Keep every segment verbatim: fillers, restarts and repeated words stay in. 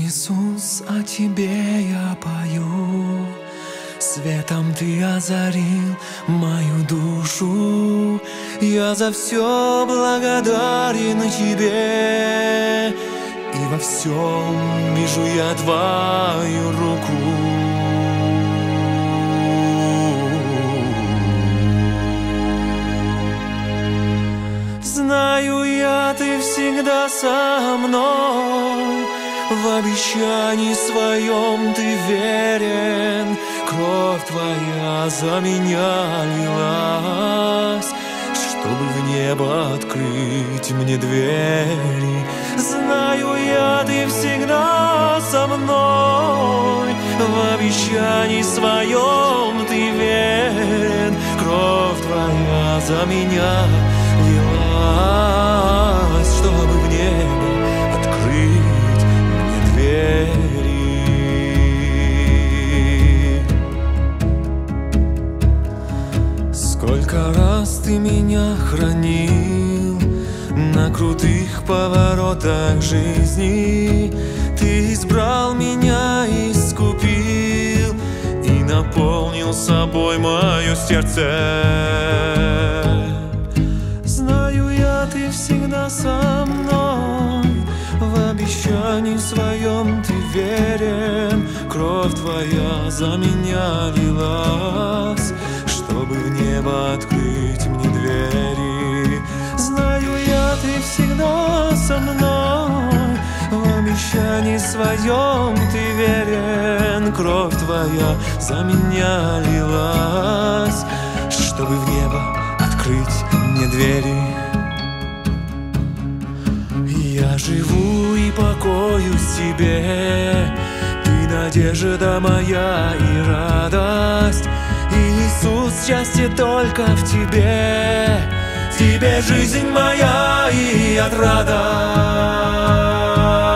Иисус, о Тебе я пою, светом Ты озарил мою душу. Я за все благодарен Тебе, и во всем вижу я Твою руку. Знаю я, Ты всегда со мной, в обещании своем Ты верен. Кровь Твоя за меня лилась, чтобы в небо открыть мне двери. Знаю я, Ты всегда со мной, в обещании своем Ты верен. Кровь Твоя за меня лилась, чтобы в небо открыть мне двери. Сколько раз Ты меня хранил на крутых поворотах жизни. Ты избрал меня, искупил и наполнил собой мое сердце. Знаю я, Ты всегда со мной, в обещании своем Ты верен. Кровь Твоя за меня лилась, чтобы в небо открыть мне двери. Знаю я, Ты всегда со мной, в обещании своем Ты верен. Кровь Твоя за меня лилась, чтобы в небо открыть мне двери. Я живу и покоюсь Тебе, Ты надежда моя и радость. Иисус, счастье только в Тебе, Тебе жизнь моя и отрада.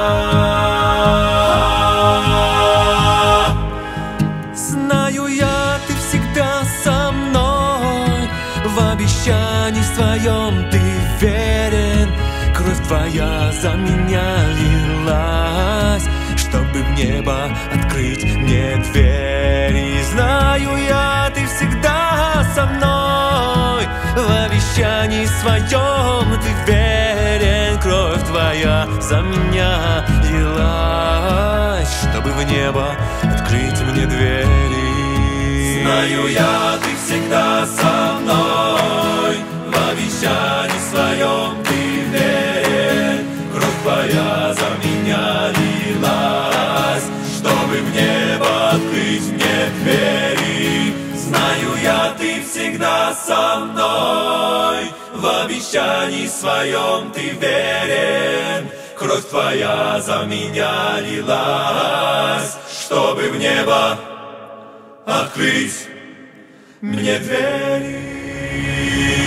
Знаю я, Ты всегда со мной, в обещании своем Ты верен. Кровь Твоя за меня лилась, чтобы в небо открыть мне двери. Знаю я, Ты всегда со мной, в обещании своем Ты верен. Кровь Твоя за меня лилась, чтобы в небо открыть мне двери. Знаю я, Ты всегда со мной, в обещании своем Ты верен. Кровь Твоя за меня лилась, чтобы в небо открыть мне двери. Знаю я, Ты всегда со мной, в обещании своем Ты верен. Кровь Твоя за меня лилась, чтобы в небо открыть мне двери.